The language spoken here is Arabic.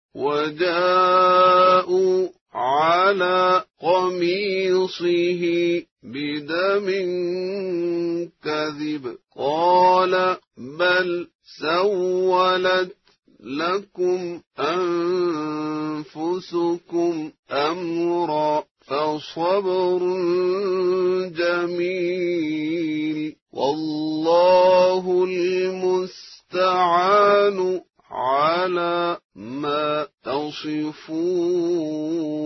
وجاءوا على قميصه بدم كذب قال بل سولت لكم أنفسكم أمرا فصبر جميل والله المستعان على ما تصفون.